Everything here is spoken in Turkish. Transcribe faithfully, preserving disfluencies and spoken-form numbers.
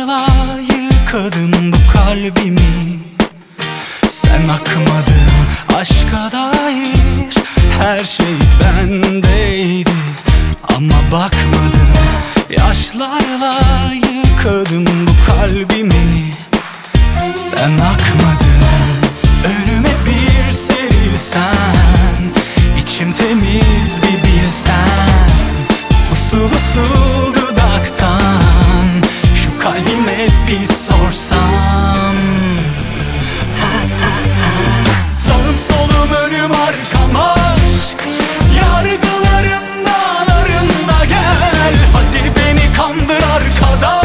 Yaşlarla yıkadım bu kalbimi. Sen akmadın, aşka dair her şey bendeydi ama bakmadım. Yaşlarla yıkadım bu kalbimi. Sen akmadın. Önüme bir serilsen, içim temiz bir bilsen. Usul usul dudaktan şu kalbime bir sorsam. Sağım solum önüm arkam aşk, yargılarından arında gel. Hadi beni kandır arkada.